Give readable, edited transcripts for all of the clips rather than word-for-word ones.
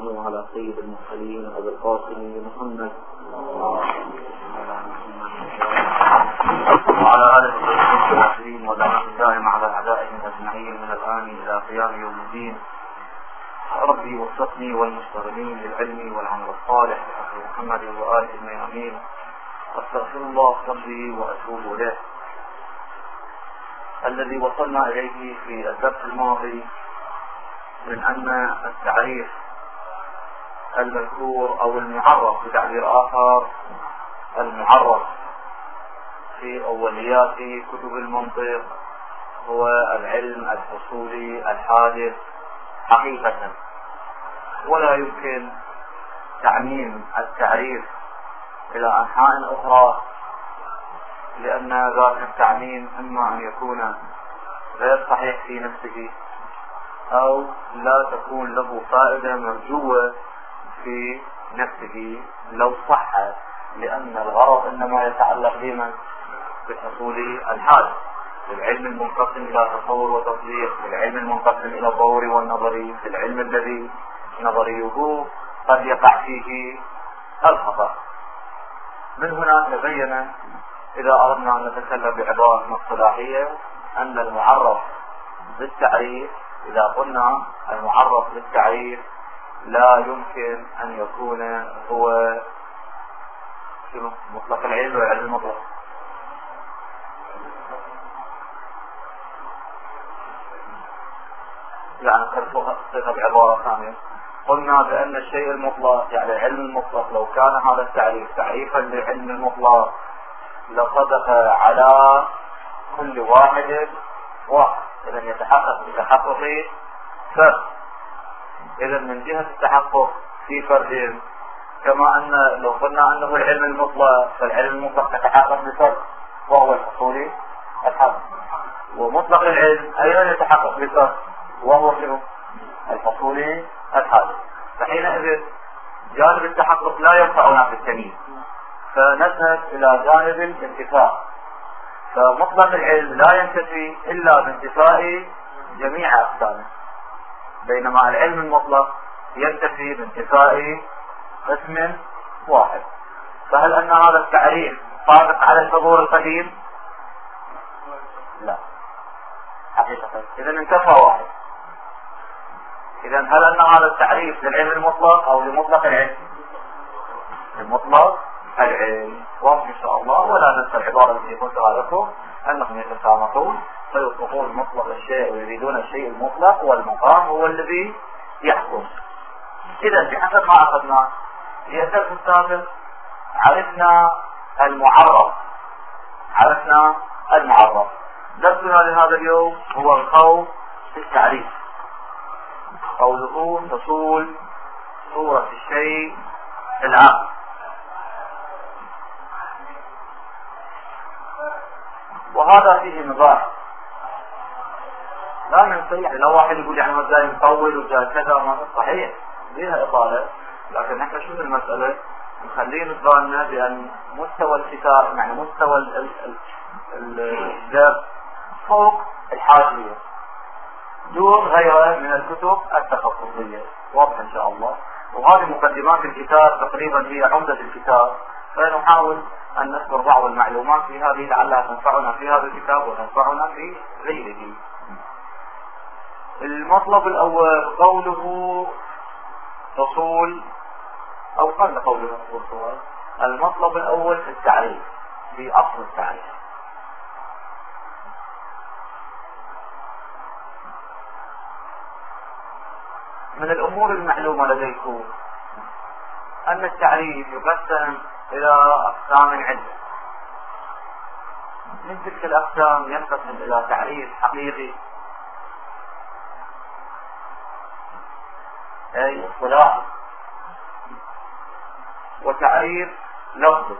على سيد المرسلين أبي القاسم محمد وعلى آله الطاهرين ودعوة الدائم على أعدائهم أجمعين من الآن إلى قيام يوم الدين. ربي وفقني والمشتغلين للعلم والعمل الصالح بحق محمد وآله الميامين. أستغفر الله ربي وأتوب إليه. الذي وصلنا إليه في الدرس الماضي من أن التعريف المذكور أو المعرف بتعبير آخر، المعرف في أوليات كتب المنطق هو العلم الحصولي الحادث حقيقة، ولا يمكن تعميم التعريف إلى أنحاء أخرى، لأن ذاك التعميم إما أن يكون غير صحيح في نفسه أو لا تكون له فائدة مرجوة في نفسه لو صح، لأن الغرض إنما يتعلق بمن؟ بحصول الحادث، العلم المنقسم إلى تصور وتصديق، العلم المنقسم إلى الضروري والنظري، في العلم الذي نظريه قد يقع فيه الخطأ. من هنا تبين إذا أردنا أن نتكلم بعبارة اصطلاحية أن المعرف بالتعريف، إذا قلنا المعرف بالتعريف لا يمكن أن يكون هو مطلق العلم والعلم المطلق. يعني خلصها بعبارة ثانية، قلنا بأن الشيء المطلق يعني العلم المطلق لو كان هذا التعريف تعريفا للعلم المطلق لصدق على كل واحد واحد، إذا يتحقق بتحقق فرد. إذا من جهة التحقق في فردين، كما أن لو قلنا أنه العلم المطلق فالعلم المطلق يتحقق بفرد وهو الحصولي الحادث، ومطلق العلم أيضا يتحقق بفرد وهو شنو؟ الحصولي الحادث. فحينئذ جانب التحقق لا ينفعنا في التمييز، فنذهب إلى جانب الانتفاع. فمطلق العلم لا ينتفي إلا بانتفاء جميع أقسامه، بينما العلم المطلق ينتفي بانتفاء قسم واحد. فهل أن هذا التعريف صادق على الحضور القديم؟ لا حقيقة، إذا انتفى واحد. إذا هل أن هذا التعريف للعلم المطلق أو لمطلق العلم؟ المطلق العلم. واضح إن شاء الله. ولا ننسى العبارة التي قلتها لكم أنهم يتسامحون فيطلقون مطلق الشيء ويريدون الشيء المطلق، والمقام هو الذي يحكم. إذا بحسب ما أخذنا في الدرس السابق عرفنا المعرف، درسنا لهذا اليوم هو القول في التعريف. قوله تصول صورة الشيء العام. وهذا فيه نظام لا ننسى، يعني لو واحد يقول يعني ما جاي مطول وجاي كذا ما صحيح فيها إطالة، لكن نحن شو المسألة؟ نخليه نظامنا بأن مستوى الكتاب يعني مستوى الدرس فوق الحاجية دون غيره من الكتب التخصصية. واضح إن شاء الله. وهذه مقدمات الكتاب تقريبا هي عمدة الكتاب، فنحاول أن نذكر بعض المعلومات في هذه لعلها تنفعنا في هذا الكتاب وتنفعنا في غيره. المطلب الأول قوله تصول، أو قال قوله تصول. المطلب الأول في التعريف، في أصل التعريف. من الأمور المعلومة لديكم أن التعريف يقسم إلى أقسام عدة. من تلك الأقسام ينقسم إلى تعريف حقيقي أي اصطلاحي، وتعريف لفظي.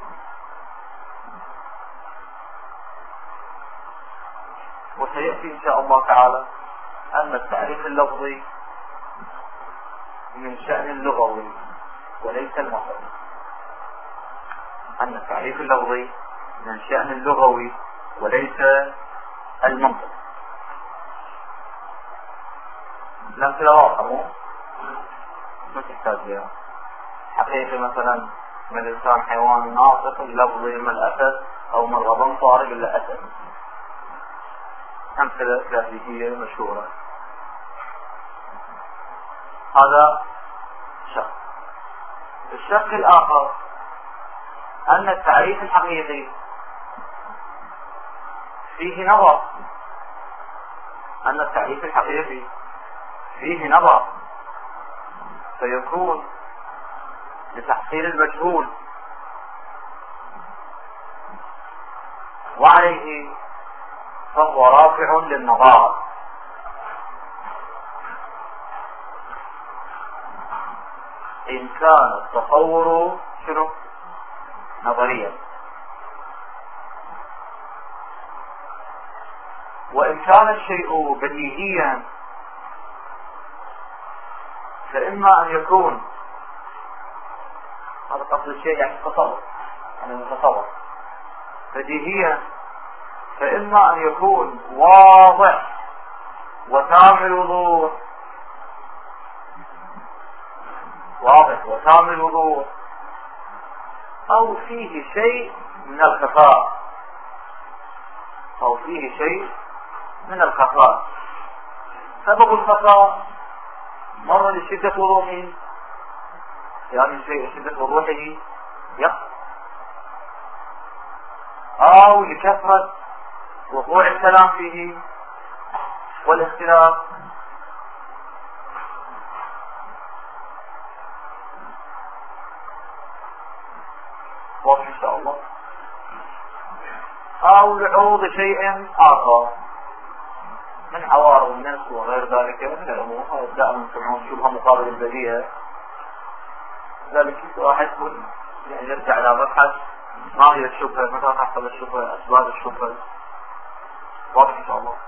وسيأتي إن شاء الله تعالى أن التعريف اللفظي من شأن اللغوي وليس المنطقي. أن التعريف اللفظي من شأن اللغوي وليس المنطق. الأمثلة واضحة. ما تحتاج إليها. حقيقي مثلا من الإنسان حيوان ناطق لفظي من الأسد أو من غضن طارق إلا أسد. أمثلة كلاسيكية مشهورة. هذا شق. الشق الآخر أن التعريف الحقيقي فيه نظر، أن التعريف الحقيقي فيه نظر، فيكون لتحصيل المجهول، وعليه فهو رافع للنظارة. إن كان التصور شنو؟ نظريا. وإن كان الشيء بديهيا فإما أن يكون، هذا قصد الشيء يعني التصور، يعني المتصور بديهيا، فإما أن يكون واضح وتام الوضوح، واضح وتام الوضوح، أو فيه شيء من الخفاء، أو فيه شيء من الخفاء. سبب الخفاء مرة لشدة وضوحه، يعني شيء شدة وضوحه يقف، أو لكثرة وقوع الكلام فيه والاختلاف. واضح إن شاء الله. أو لعوض شيء آخر من عوارض النفس وغير ذلك من الأمور. دائما يسمعون شبهة مقابل البديهة، ذلك واحد يعني يرجع إلى مبحث ما هي الشبهة، متى تحصل الشبهة، أسباب الشبهة. واضح إن شاء الله.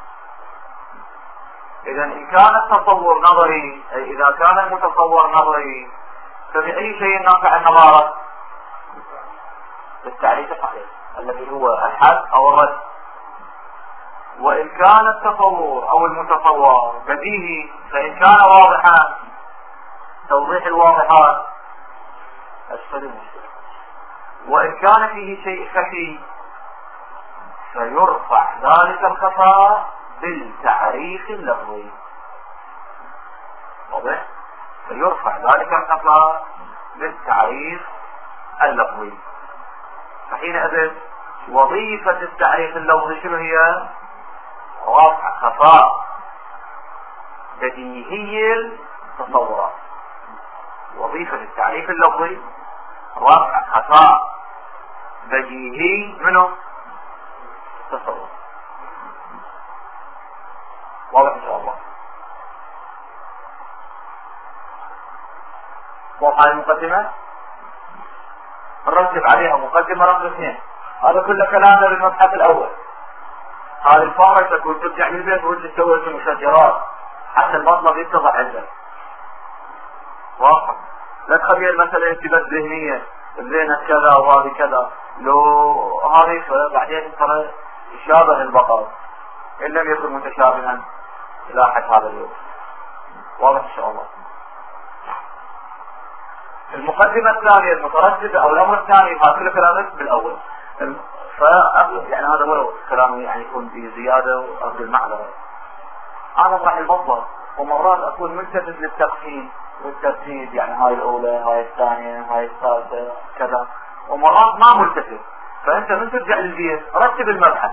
إذا إن كان التصور نظري، أي إذا كان المتصور نظري، فبأي شيء نافع النظارة؟ بالتعريف الحقيقي الذي هو الحد أو الرد. وإن كان التصور أو المتصور بديهي، فإن كان واضحا توضيح الواضحات أسفل المشكلة. وإن كان فيه شيء خفي فيرفع ذلك الخفاء بالتعريف اللفظي. واضح؟ فيرفع ذلك الخفاء بالتعريف اللفظي. فحينئذ وظيفة التعريف اللفظي شنو هي؟ رفع خفاء بديهي التصورات. وظيفة التعريف اللفظي رفع خفاء بديهي منه التصور. واضح إن شاء الله. واضح المقدمة؟ نرتب عليها مقدمة رقم 2. هذا كله كلامنا بالمبحث الأول. هذه الفارة تكون ترجع للبيت وانت تسوي في المشجرات حتى المطلب يتضح عندك. واضح؟ لا تخلي المسألة انتباه ذهنية، زينة كذا وهذه كذا، لو هذه بعدين ترى يشابه البقر إن لم يكن متشابها إلى حد هذا اليوم. واضح إن شاء الله. المقدمة الثانية المترددة أو الأمر الثاني هذا كلامك بالأول. يعني هذا ولو كلامي يعني يكون في زيادة وأرض المعذرة. أنا راح المطلب ومرات أكون ملتفت للتقسيم والترتيب، يعني هاي الأولى هاي الثانية هاي الثالثة كذا، ومرات ما ملتفت. فأنت من ترجع للبيت رتب المبحث.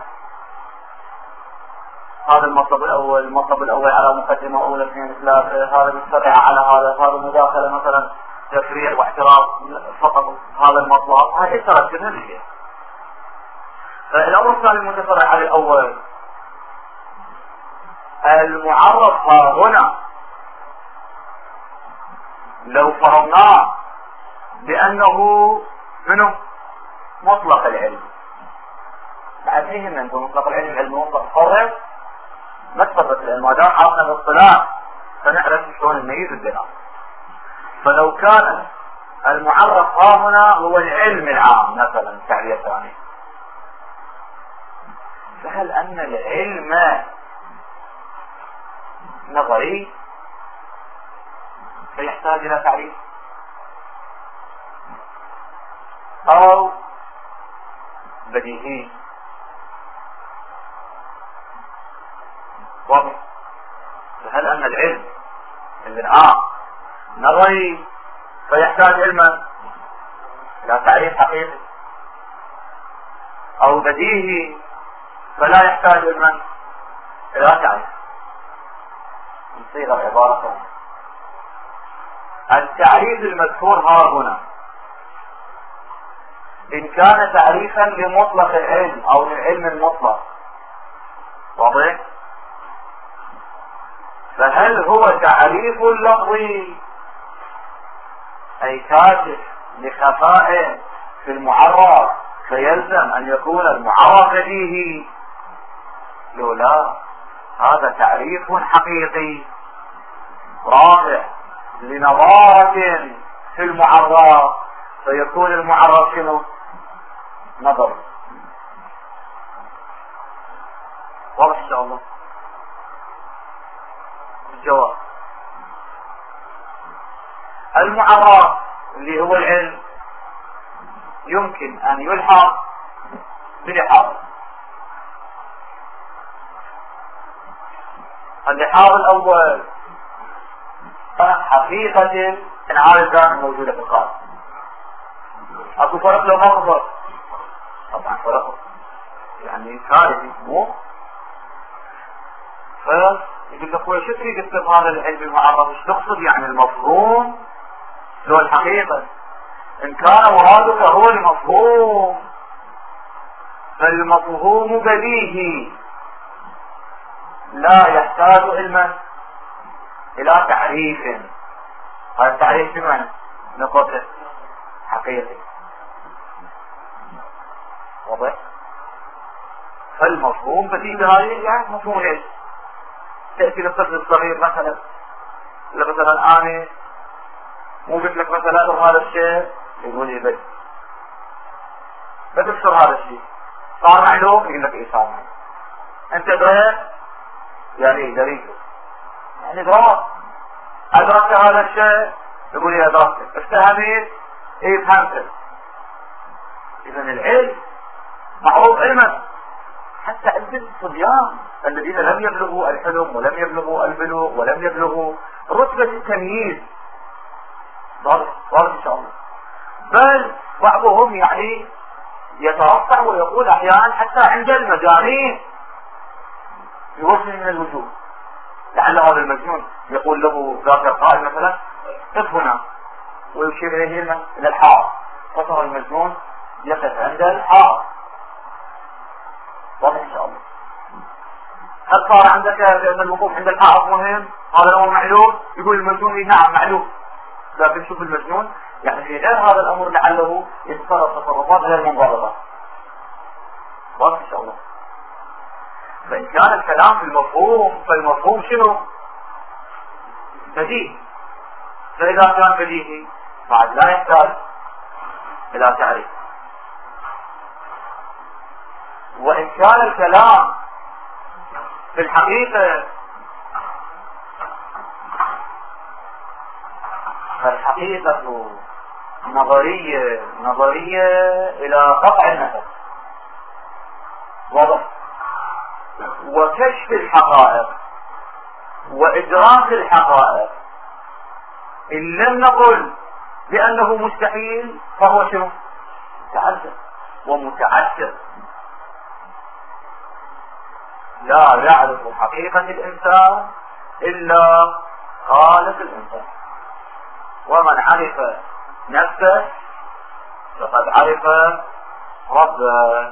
هذا المطلب الأول على مقدمة أولى 2 3، هذا مسترعى على هذا مداخلة مثلا تفريع واعتراف فقط هذا المطلب، هاي ترتبها للبيت. فالأمر الثاني المتفرع على الأول المعرف هنا لو فرضناه بأنه منه مطلق العلم، بعد فيهم أنتم مطلق العلم علم مطلق حر ما تفرق العلم ما دام عرفنا الاصطلاح فنعرف شلون نميز البناء. فلو كان المعرف هنا هو العلم العام مثلا تعبير ثاني، فهل أن العلم نظري فيحتاج يحتاج إلى تعريف، أو بديهي. واضح؟ فهل أن العلم الآن نظري فيحتاج علما إلى تعريف حقيقي، أو بديهي فلا يحتاج علما إلى تعريف؟ نصيغ العبارة. التعريف المذكور ها هنا إن كان تعريفا لمطلق العلم أو للعلم المطلق، واضح؟ فهل هو تعريف لفظي أي كاشف لخفاء في المعرف فيلزم أن يكون المعرف به؟ لا، هذا تعريف حقيقي رافع لنظارة في المعرف فيكون المعرف شنو؟ نظر. واضح إن شاء الله؟ الجواب: المعرف اللي هو العلم يمكن أن يلحق بلحاظ. اللحاظ الأول حقيقة انعاد الذات موجودة في القلب. أكو فرق لو ما فرق؟ طبعا فرق، يعني كارثي مو. فيقول لك هو شو تريد تكتب هذا العلم المعرف؟ ايش تقصد يعني المفهوم لو الحقيقة؟ إن كان مرادك هو المفهوم فالمفهوم بديهي لا يحتاج علما إلى تعريف. هذا التعريف بمعنى نقطة حقيقي، واضح؟ فالمفهوم بديهي بهذه يعني مفهوم العلم. تأتي للطفل الصغير مثلا، مثلا أنا مو قلت لك مثلا هذا الشيء، يقول لي بس بتفسر هذا الشيء صار معلوم، يقول لك ايه صار معلوم. انت دريت يعني دريته، يعني ادركت هذا الشيء، يقول لي ادركته. افتهمت، ايه فهمت. اذا العلم معروف علما حتى عند الصبيان الذين لم يبلغوا الحلم ولم يبلغوا البلوغ ولم يبلغوا رتبة التمييز. واضح ان شاء الله. بل بعضهم يعني يترفع ويقول احيانا حتى عند المجانين يوصل من الوجود. لعل هذا المجنون يقول له ذاك القائد مثلا قف هنا ويشير اليه الى الحائط، فترى المجنون يقف عند الحائط. واضح ان شاء الله. هل صار عندك ان الوقوف عند الحائط مهم؟ هذا الامر معلوم؟ يقول المجنون نعم معلوم، لكن شوف المجنون يعني في غير هذا الامر لعله يتصرف تصرفات غير منضبطه. واضح ان شاء الله. فان كان الكلام في المفهوم فالمفهوم شنو؟ بديهي. فاذا كان بديهي بعد لا يحتاج الى تعريف. وان كان الكلام في الحقيقه فالحقيقة نظرية إلى قطع النفس. واضح؟ وكشف الحقائق وإدراك الحقائق إن لم نقل بأنه مستحيل فهو شنو؟ متعذر ومتعسر. لا يعرف حقيقة الإنسان إلا خالق الإنسان. ومن عرف نفسه فقد عرف ربه.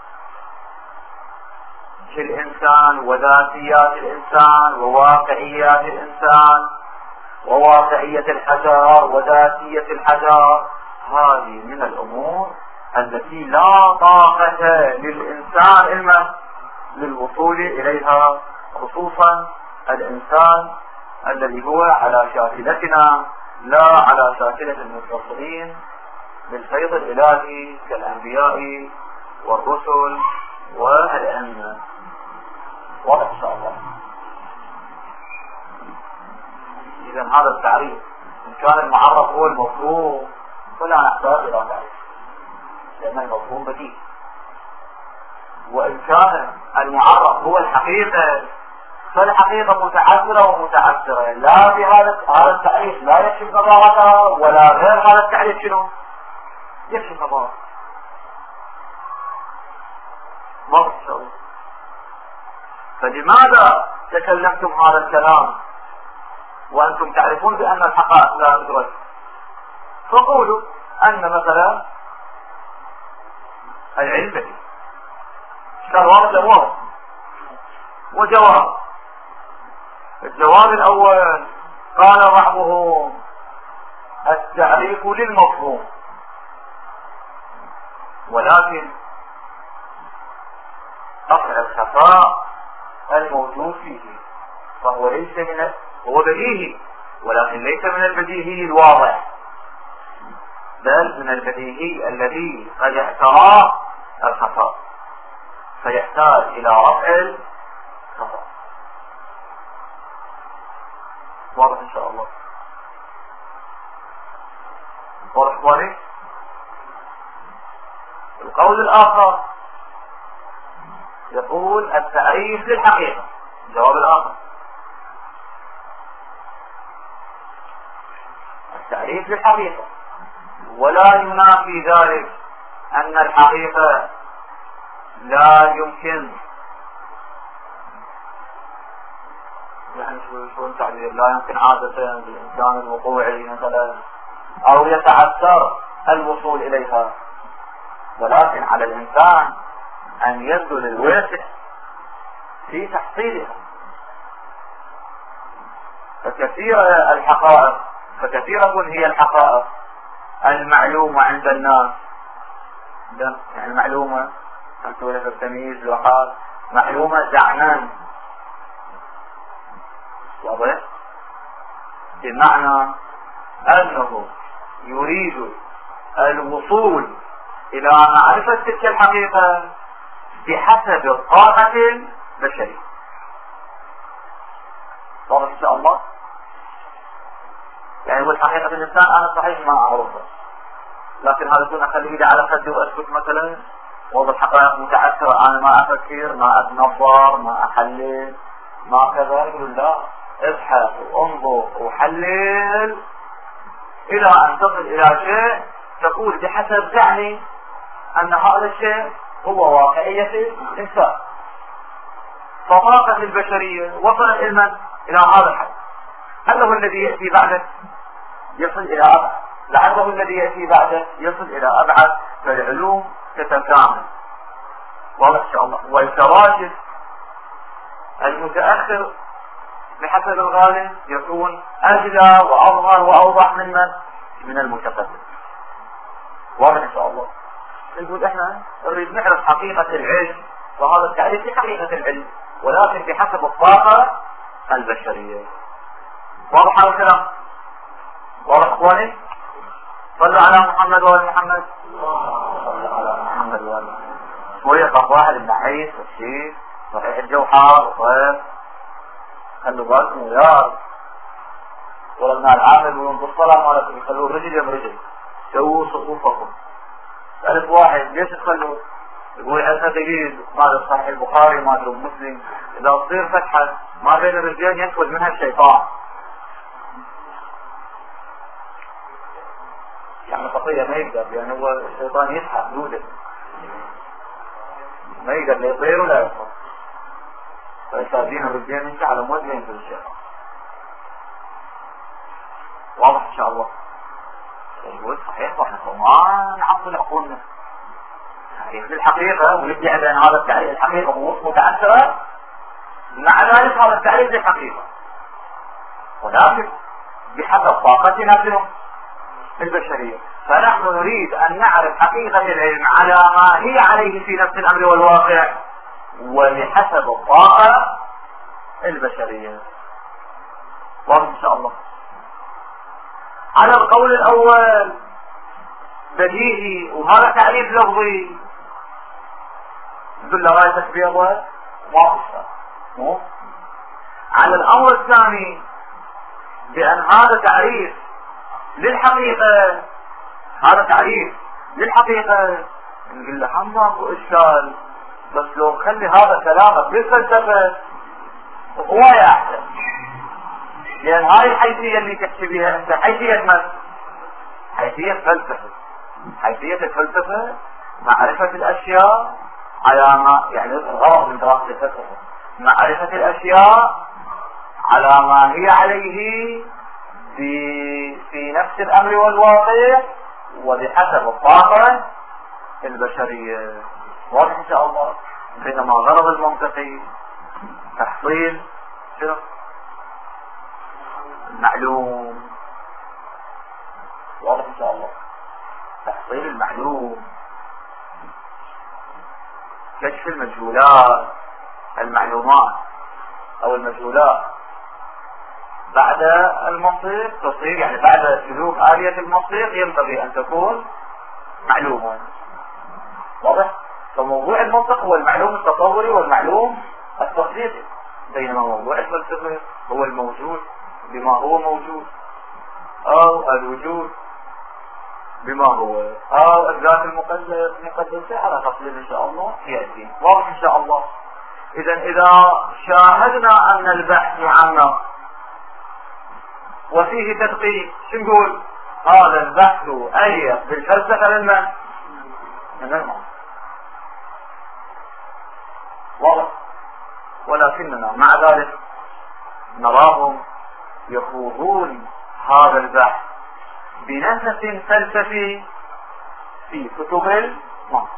في الإنسان وذاتيات الإنسان وواقعيات الإنسان وواقعية الحجر وذاتية الحجر، هذه من الأمور التي لا طاقة للإنسان إلا للوصول إليها، خصوصا الإنسان الذي هو على شاكلتنا لا على شاكلة المتصلين بالفيض الإلهي كالأنبياء والرسل والأئمة. واضح إن شاء الله. إذا هذا التعريف إن كان المعرف هو المفهوم فلا نحتاج إلى تعريف، لأن المفهوم بديهي. وإن كان المعرف هو الحقيقة فالحقيقة متعذرة ومتعذرة، لا بهذا التعريف لا يكشف نظارتها، ولا غير هذا التعريف شنو يكشف نظارتها. ما بتسوي. فلماذا تكلمتم هذا الكلام وأنتم تعرفون بأن الحقائق لا تدرك؟ فقولوا أن مثلا العلم بديهي، كان واضح وجواب. الجواب الأول قال بعضهم التعريف للمفهوم، ولكن قطع الخفاء الموجود فيه فهو ليس هو بديهي، ولكن ليس من البديهي الواضح، بل من البديهي الذي قد اعتراه الخفاء فيحتاج إلى رفع الخفاء. واضح إن شاء الله؟ واضح إخواني؟ القول الآخر يقول التعريف للحقيقة. الجواب الآخر التعريف للحقيقة، ولا ينافي ذلك أن الحقيقة لا يمكن، يعني شو التعبير، لا يمكن عادة للإنسان الوقوع مثلا أو يتعثر الوصول إليها، ولكن على الإنسان أن يبذل الوسع في تحصيلها. فكثيرة هي الحقائق المعلومة عند الناس، يعني معلومة تقول في التمييز وقال معلومة زعما، واضح؟ بمعنى أنه يريد الوصول إلى معرفة تلك الحقيقة بحسب الطاقة البشرية. واضح إن شاء الله؟ يعني هو الحقيقة الإنسان أنا صحيح ما أعرفها، لكن هذا يكون أخلي إيدي على خدي وأسكت مثلا، وضع الحقائق متعثرة، أنا ما أفكر، ما أتنظر، ما أحلل، ما كذا. يقول لا، ابحث وانظر وحلل إلى أن تصل إلى شيء تقول بحسب زعمي أن هذا الشيء هو واقعية الإنسان. فطاقة البشرية وصلت إلى هذا الحد. هل هو الذي يأتي بعده يصل إلى أبعد، لعله الذي يأتي بعده يصل إلى أبعد، فالعلوم تتكامل. واضح إن شاء الله؟ والكواشف المتأخر بحسب الغالب يكون أجلى وأظهر وأوضح من المتقدم. واضح إن شاء الله؟ نقول إحنا نريد نعرف حقيقة العلم، وهذا التعريف لحقيقة العلم، ولكن بحسب الطاقة البشرية. واضح هذا الكلام؟ واضح إخواني؟ صلوا على محمد وآل محمد. صلوا على محمد وآل محمد. شوية واحد بن عيس والشيخ صحيح الجوحار وطيب، خلوا بالكم ويار، ولما العامل يقولون بالصلاة مالكم يخلوا رجل يم رجل، سووا صفوفكم. ألف واحد ليش تخلوا؟ يقول عندنا دليل مال صحيح البخاري مال مسلم، إذا تصير فتحة ما بين الرجلين ينفذ منها الشيطان. يعني خطية ما يقدر، يعني هو الشيطان يسحب دوده ما يقدر لا يطير ولا يصل، فيساعدين الرجلين ينفع على مود ينفذ الشيطان. واضح إن شاء الله؟ يقول صحيح واحنا ما نعطل عقولنا تعريف للحقيقة ويدعي بأن هذا التعريف الحقيقة متأثرة، مع ذلك هذا التعريف للحقيقة، ولكن بحسب طاقتنا البشرية. فنحن نريد أن نعرف حقيقة العلم على ما هي عليه في نفس الأمر والواقع، وبحسب الطاقة البشرية. واضح إن شاء الله؟ على القول الأول بديهي وهذا تعريف لفظي، يقول رايتك بيضة ما مو. على الأمر الثاني بأن هذا تعريف للحقيقة هذا تعريف للحقيقة، نقول له هم ماكو اشكال، بس لو خلي هذا كلامك بالفلسفة هواية احسن، لان هاي الحيثية اللي تحكي بها انت حيثية من؟ حيثية فلسفة. حيثية الفلسفة معرفة الاشياء على ما يعني الغرض من دراسة الفلسفة معرفة الاشياء على ما هي عليه في نفس الامر والواقع وبحسب الطاقة البشرية. واضح ان شاء الله. بينما غرض المنطقي تحصيل شنو؟ المعلوم. واضح ان شاء الله. تحصيل المعلوم، كشف المجهولات، المعلومات او المجهولات بعد المنطق تصير، يعني بعد سلوك آلية المنطق ينبغي ان تكون معلومة. واضح؟ فموضوع المنطق هو المعلوم التصوري والمعلوم التصديقي، بينما موضوع الفلسفة هو الموجود بما هو موجود، او الوجود بما هو، او الذات المقدسة على تفصيل ان شاء الله يأتي. واضح ان شاء الله. اذا شاهدنا ان البحث معمق وفيه تدقيق، شو نقول؟ هذا البحث أليق بالفلسفة للمن؟ من المنطق. واضح؟ ولكننا مع ذلك نراهم يخوضون هذا البحث بنفس فلسفي في كتب المنطق.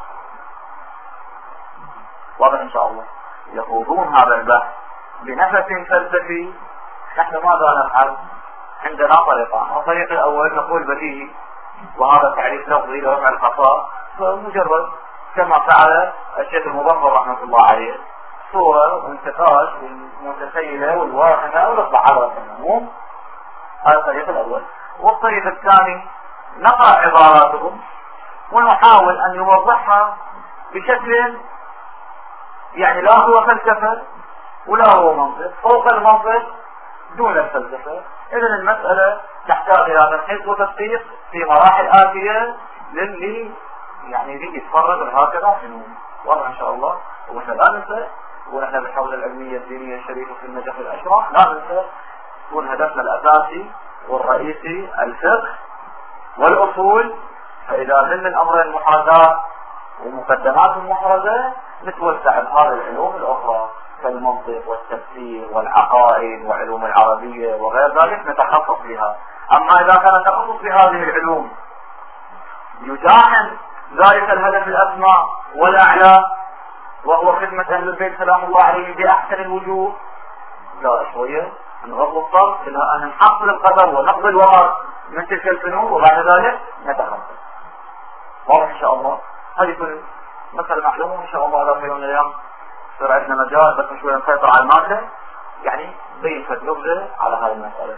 واضح ان شاء الله. يخوضون هذا البحث بنفس فلسفي. نحن ماذا نفعل؟ عندنا طريقان. الطريق الاول نقول بديهي، وهذا تعريف لفظي لرفع الخطا، فمجرد كما فعل الشيخ المظفر رحمه الله عليه، صورة وانتقاش المتخيلة والواهمة ونطلع على العموم. هذا الطريق الاول. والطريق الثاني نقرأ عباراتهم ونحاول ان نوضحها بشكل يعني لا هو فلسفة ولا هو منطق، فوق المنطق دون الفلسفة. اذا المسألة تحتاج الى تمحيص وتدقيق في مراحل آتية للي يعني يجي يتفرج هكذا فنون. والله ان شاء الله. ونحن لا ننسى، ونحن بالحوزة العلمية الدينية الشريفة في النجف الاشراف لا ننسى يكون هدفنا الاساسي والرئيسي الفقه والاصول. فاذا من الامر المحاذاة ومقدمات المحرزة نتوسع بهذه العلوم الاخرى كالمنطق والتفسير والعقائد وعلوم العربية وغير ذلك نتخصص بها. اما اذا كان التخصص بهذه العلوم يجاهد ذلك الهدف الاسمى والاعلى وهو خدمة اهل البيت سلام الله عليهم باحسن الوجوه، لا شوية نغض الطرف الى ان نحصل القدر ونقضي الوقت من تلك الفنون وبعد ذلك نتخصص. واضح ان شاء الله. هذه كل مثل معلومة ان شاء الله. على يوم من الايام صار عندنا مجال بس شوية نسيطر على المادة، يعني بين نبذة على هذه المسألة.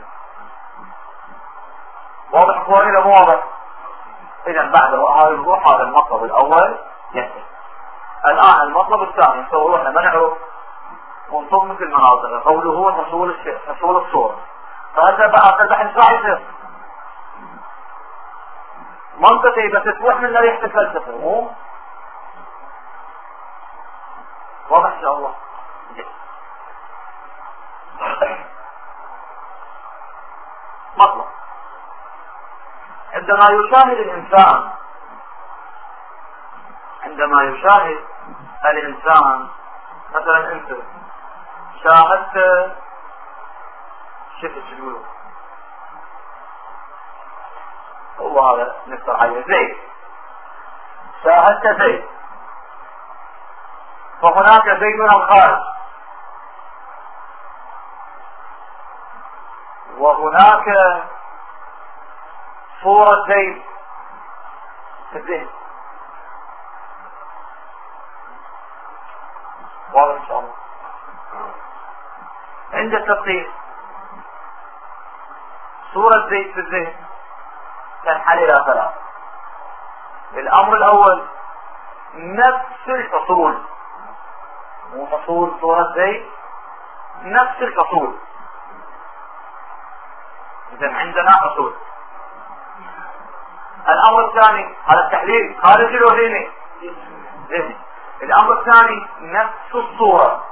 واضح اخواني لو مو واضح؟ اذا بعد هذا الوضوح هذا المطلب الاول ينتهي. الان المطلب الثاني سووا احنا ما نعرف ونصب مثل المناظر قوله هو حصول الصورة. فهذا بعد البحث راح يصير منطقي بس تروح من ريحة الفلسفة. مو واضح ان شاء الله. مطلب عندما يشاهد الانسان مثلا انت شاهدت شفت شنو هو هذا نفتح عليه زيد، شاهدت زيد فهناك زيد الخارج وهناك صورة زيد في الذهن. واضح ان شاء الله. عند التدقيق صورة زيد في الذهن تنحل الى ثلاث. الامر الاول نفس الفصول، مو فصول صورة زيد، نفس الفصول. اذا عندنا فصول الامر الثاني هذا التحليل خارجي لو ذهني؟ ذهني. الامر الثاني نفس الصورة.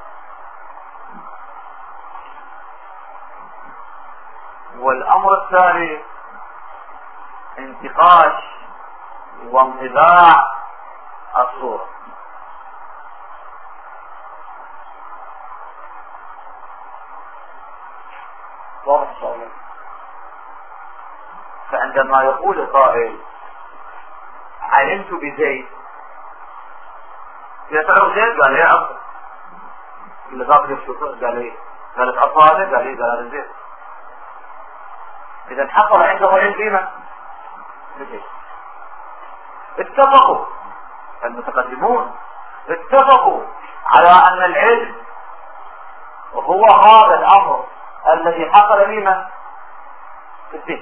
والامر الثالث انتقاش وانطباع الصورة. واضح ان شاء الله. فعندما يقول القائل علمت بزيد، اذا تعرف زيد قال لي عبد، اللي ذاك يشوفه قال لي قالت عطاله، قال لي قال زيد. اذا حصل عنده علم قيمة بزيد. اتفقوا المتقدمون اتفقوا على ان العلم هو هذا الامر الذي حصل بمن؟ في الدين،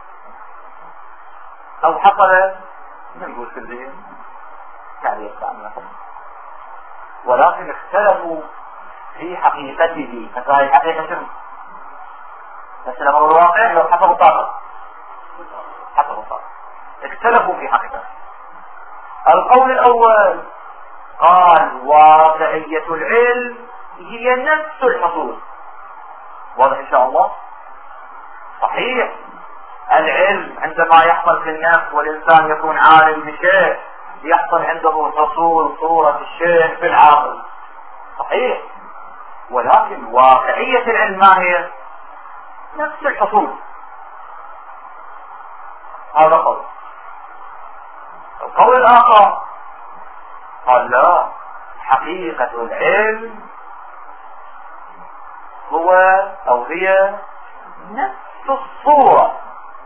او حصل نقول في الدين تعليق عنه، ولكن اختلفوا في حقيقته. فهي حقيقة شنو؟ بس الامر الواقع لو حسب الطاقة، حسب الطاقة اختلفوا في حقيقته. القول الاول قال واقعية العلم هي نفس الحصول. واضح ان شاء الله؟ صحيح العلم عندما يحصل في النفس والانسان يكون عالم بشيء يحصل عنده حصول صورة الشيء في العقل، صحيح، ولكن واقعية العلم ما هي؟ نفس الحصول. هذا قول. القول الآخر قال لا، حقيقة العلم هو أو هي نفس الصورة،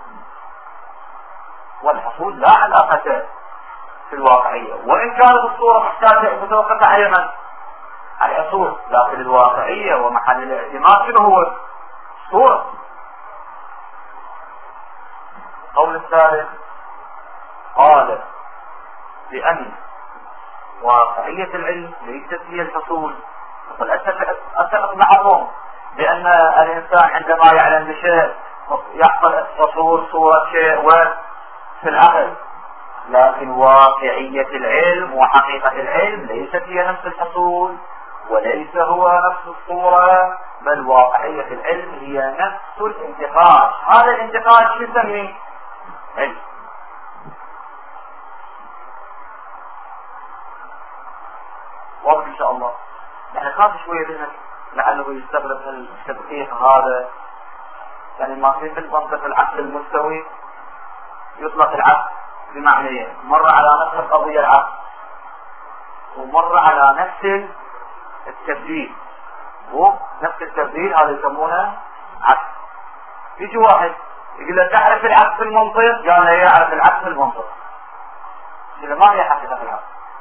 والحصول لا علاقة في الواقعية، وإن كانت الصورة محتاجة متوقفة على من؟ على الحصول، لكن الواقعية ومحل الاعتماد شنو هو؟ الصورة. القول الثالث قال لأن واقعية العلم ليست هي الحصول. أتفق معهم بأن الإنسان عندما يعلم بشيء يحصل حصول صورة شيء في العقل، لكن واقعية العلم وحقيقة العلم ليست هي نفس الحصول وليس هو نفس الصورة، بل واقعية العلم هي نفس الانتقاش. هذا الانتقاش نسميه علم. واضح ان شاء الله. يعني خاف شوية ذهن لعله يستغرب التدقيق هذا، يعني ما في منطق العقل المستوي يطلق العقل بمعنيين، مرة على نفس القضية العقل ومرة على نفس التبديل. نفس التبديل هذا يسمونه عقل. يجي واحد يقول له تعرف العقل في المنطق؟ قال له يعرف العقل في المنطق. إذا ما هي حقيقة العقل؟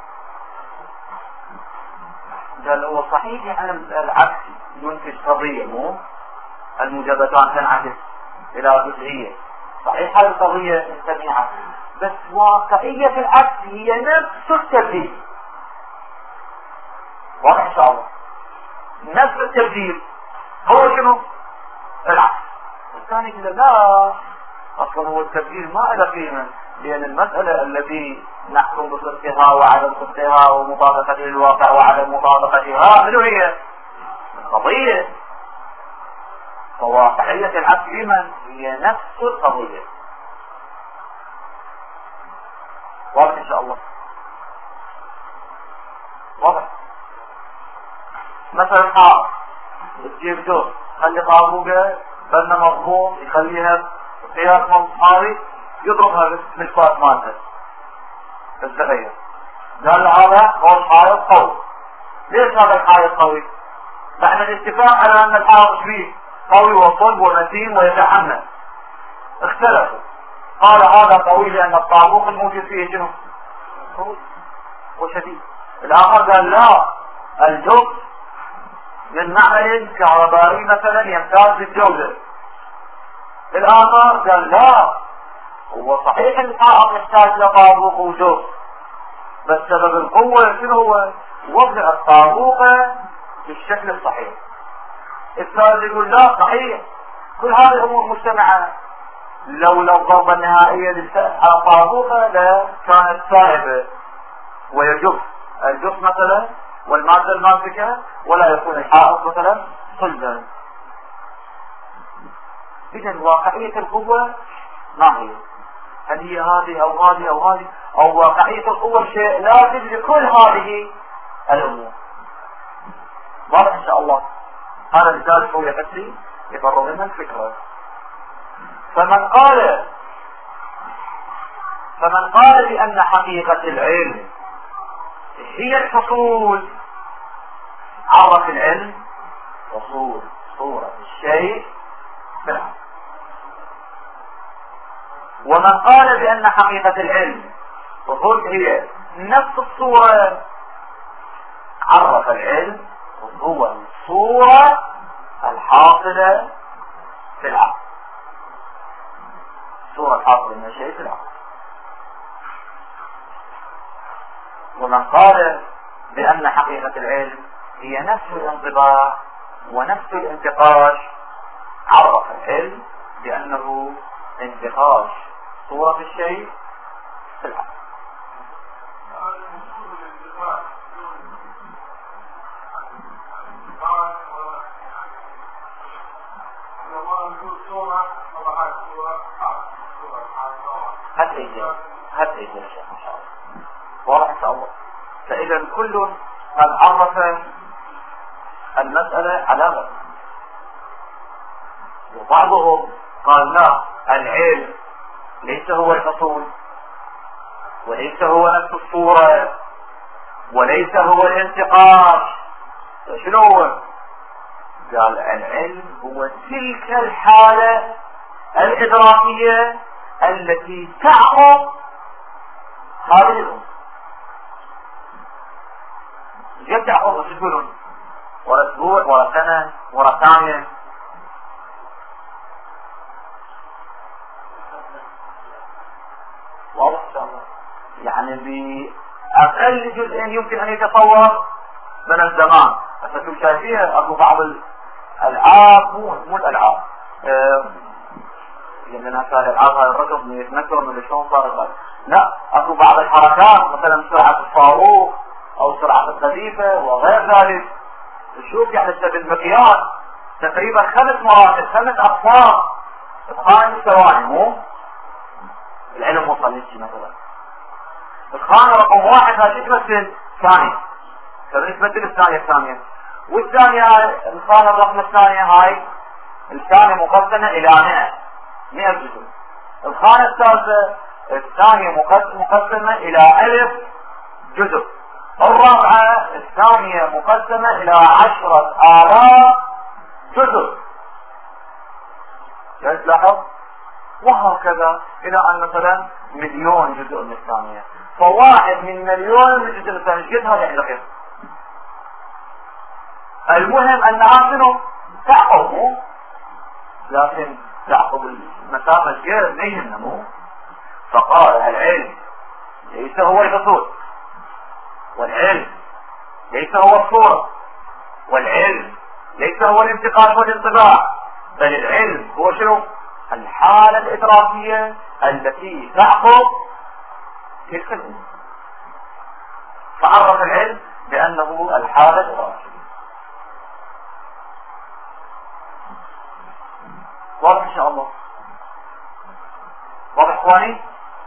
قال هو صحيح يعني العكس ينتج قضية، مو الموجبتان تنعكس إلى جزئية، صحيح هذه القضية نسميها، بس واقعية العكس هي نفس التبديل. واضح إن شاء الله؟ نفس التبديل هو شنو؟ العكس. الثاني يقول لا، أصلا هو التبديل ما له قيمة، لأن المسألة التي نحكم بصدقها وعدم صدقها ومطابقة للواقع وعدم مطابقتها منو هي؟ القضية. فواقعية العكس لمن؟ هي نفس القضية. واضح إن شاء الله؟ واضح. مثلا حار تجيب دور خلي طابوقة بلنا مضمون يخليها قياس منصاري يضربها بالفات مالها بالتغير. قال له هذا هو الحائط قوي. ليش هذا الحائط قوي؟ بعد الاتفاق على ان الحائط فيه قوي وصلب ومتين ويتحمل. اختلفوا، قال هذا قوي لان الطابوق الموجود فيه شنو؟ قوي وشديد. الاخر قال لا، الجزء من معمل كهربائي مثلا يمتاز بالجودة. الاخر قال لا، هو صحيح الحائط يحتاج لطابوق وجزء، بس سبب القوة شنو هو؟ وضع الطابوقة بالشكل الصحيح. الثالث يقول لا صحيح، كل هذه الامور مجتمعة، لولا الضربة النهائية على طابوقة لكانت سائبة ويجف الجف مثلا والمادة الماسكة، ولا يكون الحائط مثلا صلبا. إذا واقعية القوة ما هي؟ هل هي هذه أو هذه أو هذه؟ أو واقعية القوة شيء لازم لكل هذه الأمور. واضح إن شاء الله. هذا لذلك هو يحسي يفرغ لنا الفكرة. فمن قال بأن حقيقة العلم هي الحصول، عرف العلم حصول صورة الشيء في العقل. ومن قال بأن حقيقة العلم حصول هي نفس الصورة، عرف العلم هو الصورة الحاصلة في العقل، الصورة الحاصلة من الشيء في العقل. ومن قال بأن حقيقة العلم هي نفس الانطباع ونفس الانتقاش، عرف العلم بأنه انتقاش صورة الشيء في العقل. هات ايدي يا شيخ ان شاء الله. واضح ان شاء الله. فاذا كل قد عرف المسألة على غير، وبعضهم قال لا، العلم ليس هو الحصول، وليس هو نفس الصورة، وليس هو الانتقاش. شنو هو؟ قال العلم هو تلك الحالة الإدراكية التي تعقب هذه الأمور. جد تعقب وش تقولون؟ ورا أسبوع، ورا سنة، ورا ثانية. واضح إن شاء الله. يعني بأقل جزء يمكن أن يتصور من الزمان. أنتم شايفيها أكو بعض الألعاب، مو الألعاب، لأننا كان الألعاب هاي الرقم يتنكر من شلون صار. لا، أكو بعض الحركات مثلا سرعة الصاروخ أو سرعة القذيفة وغير ذلك. تشوف يعني بالمقياس تقريبا 5 مراحل، 5 أقسام تقارن الثواني. مو العلم وصل لشي مثلا الخانة رقم 1 هاي تمثل ثانية، تمثل الثانية، والثانية الخانة الرقم الثانية هاي الثانية مقسمة إلى 100 جزء. الخانة الثالثة الثانية مقسمة إلى 1000 جزء. الرابعة الثانية مقسمة إلى 10,000 جزء. تلاحظ؟ وهكذا إلى أن مثلا 1,000,000 جزء من الثانية. فواحد من 1,000,000 من جزء الثانية قد هذا عندك. المهم أنها شنو؟ تعقب، لكن تعقب المسافة غير ما يهمه. فقال العلم ليس هو الحصول، والعلم ليس هو الصورة، والعلم ليس هو الانتقاش والانطباع، بل العلم هو شنو؟ الحالة الإدراكية التي تعقب تلك الأمور. فعرف العلم بأنه الحالة الإدراكية. واضح إن شاء الله؟ واضح إخواني؟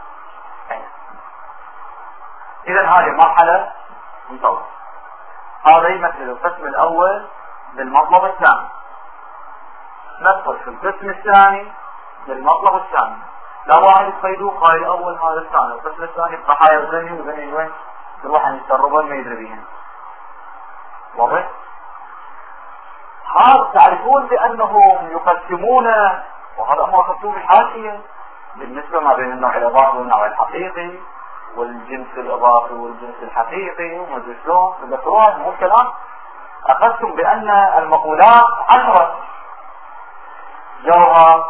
إذا هذه مرحلة مطولة. هذا يمثل القسم الأول بالمطلب الثاني. ندخل في القسم الثاني بالمطلب الثاني. لا واحد يتخيلوا قال الأول هذا الثاني، القسم الثاني بضحايا الغني وغني وين؟ يروح يتسربون ما يدري بيهن. واضح؟ هذا تعرفون بأنهم يقسمون، وهذا أمر خطوه بالحاشية بالنسبة ما بين النوع الإضافي والنوع الحقيقي، والجنس الإضافي والجنس الحقيقي، وما ادري شلون تذكروها مو الكلام. أخذتم بأن المقولات 10 جوهر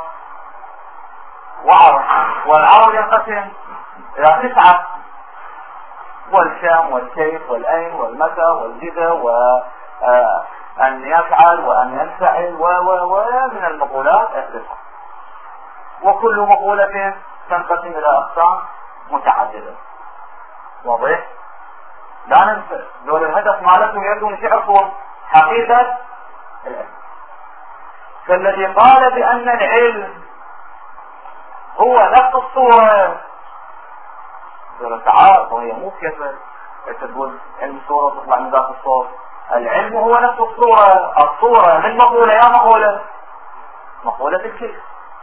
وعرض، والعرض ينقسم إلى 9، والكم والكيف والأين والمتى والجذا وأن يفعل وأن ينفعل و من المقولات 9. وكل مقولة تنقسم إلى أقسام متعددة. واضح؟ لا ننسى دول الهدف مالتهم يبدو يعرفون حقيقة العلم. فالذي قال بأن العلم هو نفس الصورة، تعال وهي مو كيف تقول علم صورة تطلع من ذات الصورة. العلم هو نفس الصورة. الصورة من مقولة يا مقولة، مقولة الكيف.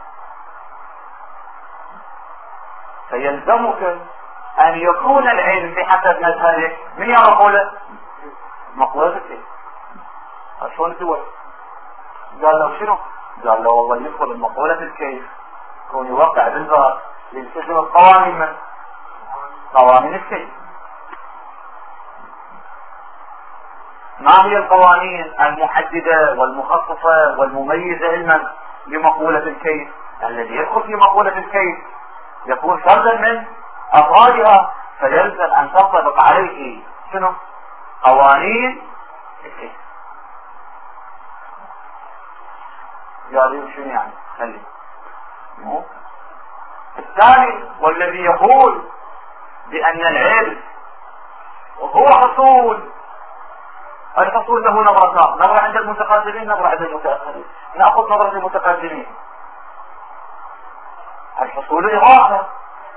فيلزمك أن يكون العلم بحسب مذهبك من يا مقولة، مقولة الكيف. شلون تقول؟ قال له شنو؟ قال له والله يدخل المقولة الكيف يكون يوقع بالذات يلتزم القوانين من قوانين الكيف. ما هي القوانين المحددة والمخصصة والمميزة علما لمقولة الكيف؟ الذي يدخل في مقولة الكيف يكون فردا من أفرادها، فيلزم أن تنطبق عليه شنو؟ قوانين الكيف. قالوا شنو يعني؟ خلي الثاني والذي يقول بأن العلم هو حصول. الحصول له نظرتان، نظرة عند المتقدمين، نظرة عند المتأخرين. نأخذ نظرة المتقدمين. الحصول إضافة،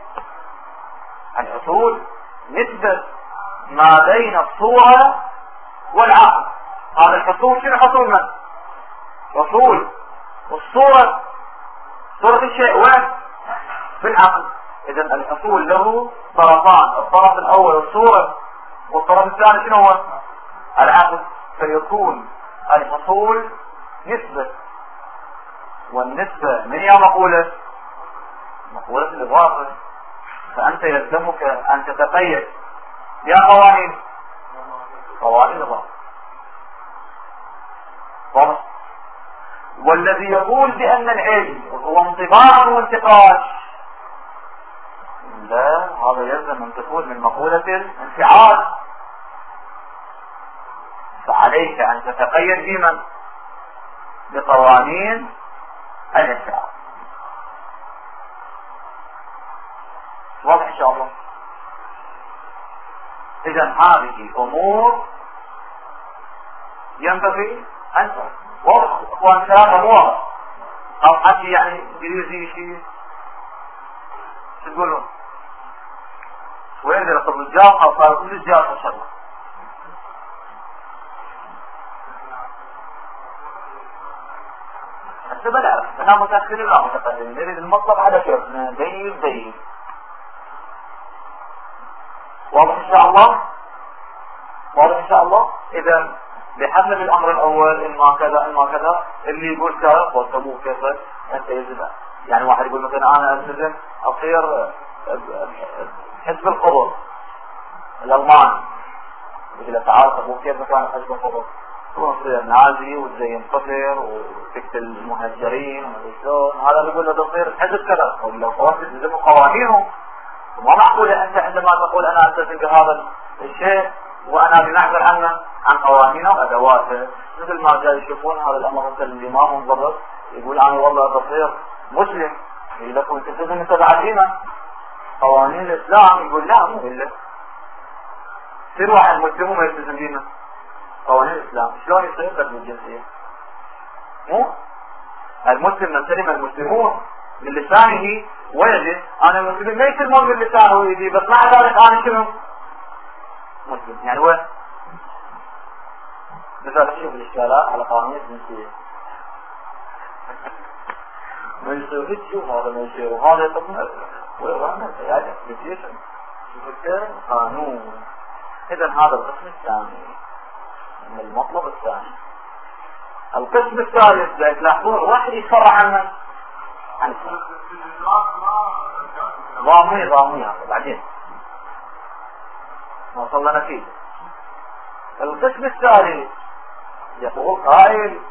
الحصول نسبة ما بين الصورة والعقل. هذا الحصول شنو حصول من؟ حصول والصورة، صورة الشيء وين؟ في العقل. إذا الحصول له طرفان، الطرف الأول الصورة والطرف الثاني شنو هو؟ العقل. فيكون الحصول نسبة، والنسبة من يا مقولة؟ مقولة الإضافة. فأنت يلزمك أن تتقيد يا قوانين، قوانين الإضافة. واضح؟ والذي يقول بأن العلم هو انطباع وانتقاش، لا، هذا يلزم أن تكون من مقولة الانفعال. فعليك أن تتقيد بمن؟ بقوانين الانفعال. واضح إن شاء الله؟ إذا هذه أمور ينبغي أن واضح. إخوان كلامه واضح أو حكي يعني انجليزي شيء شو تقولون؟ وين ذا لقب الرجال أو صار كل الرجال ما شاء الله. حتى بلا أنا متأخرين لا متقدمين، نريد المطلب على كيفنا دايم. واضح إن شاء الله؟ واضح إن شاء الله؟ إذا بحمل الأمر الأول إما كذا إما كذا، اللي يقول كذا وتبوه كيف أنت يجب. يعني واحد يقول مثلا أنا ألتزم أصير حزب القبر الألماني، يقول له تعال تبوه كيف كان حزب القبر؟ تكون تصير نازي وتزين قصر وتقتل المهجرين وما شلون. هذا بيقول له تصير حزب كذا، ولو قوات تلزم قوانينهم. وما معقولة أنت عندما تقول أنا ألتزم بهذا الشيء وأنا بنعبر عنه عن قوانينه وأدواته. مثل ما جاي يشوفون هذا الأمر مثل الإمام منضبط يقول أنا والله بصير مسلم، يقول لك أنت تلزم تبع الإيمان قوانين الإسلام، يقول لا مو إلا يصير واحد مسلم وما يلتزم بينا قوانين الإسلام. شلون يصير قتل الجنسية؟ مو المسلم من سلم المسلمون من لسانه ويده. أنا المسلمين ما يسلمون من لسانه ويدي، بس مع ذلك أنا شنو؟ مسلم. يعني وين؟ مثلا شوف الإشكالات على قوانين الجنسية. ما يصير هيك هذا ما يصير وهذا يطبق وين يعني ابلكيشن شوف قانون. إذا هذا القسم الثاني من المطلب الثاني. القسم الثالث لا تلاحظون واحد يتفرع عنه عن ضامي بعدين ما وصلنا فيه. القسم الثالث يقول قائل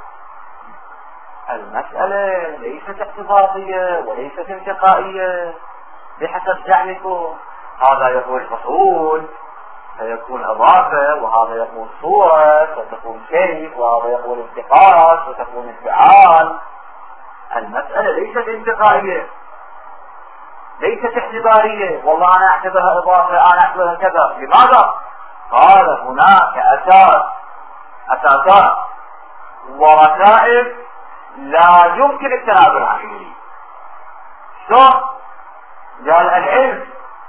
المسألة ليست اعتباطية وليست انتقائية بحسب زعمكم. هذا يقول حصول فيكون إضافة، وهذا يقول صورة فتكون كيف، وهذا يقول انتقاص وتكون انفعال. المسألة ليست انتقائية، ليست اعتبارية، والله أنا أعتبرها إضافة أنا أعتبرها كذا. لماذا؟ قال هناك أساسات وركائز لا يمكن التنازل عنها. شلون؟ قال العلم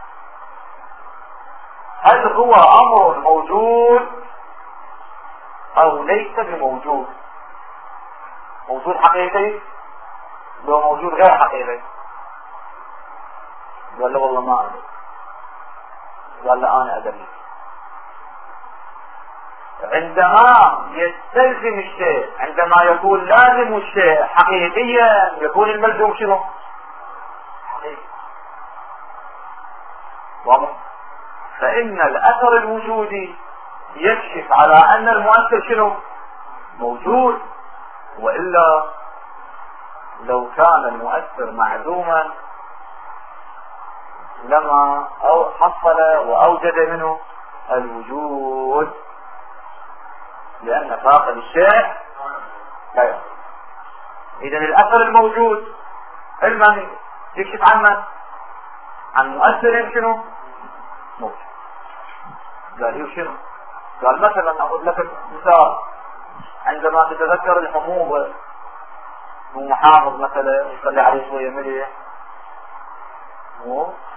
هل هو أمر موجود أو ليس بموجود؟ موجود حقيقي لو موجود غير حقيقي؟ قال له والله ما أدري. قال له أنا أدري. عندما يستلزم الشيء، عندما يكون لازم الشيء حقيقيا، يكون الملزوم شنو؟ حقيقي. واضح؟ فإن الأثر الوجودي يكشف على أن المؤثر شنو؟ موجود. وإلا لو كان المؤثر معدوما لما حصل وأوجد منه الوجود، لأن فاقد الشيء لا يحصل. إذا الأثر الموجود علما يكشف عن من؟ عن مؤثر شنو؟ موجود. قال هو شنو؟ قال مثلا أقول لك مثال، عندما تتذكر الحموضة محافظ مثلا يصلي عليه شوية مليح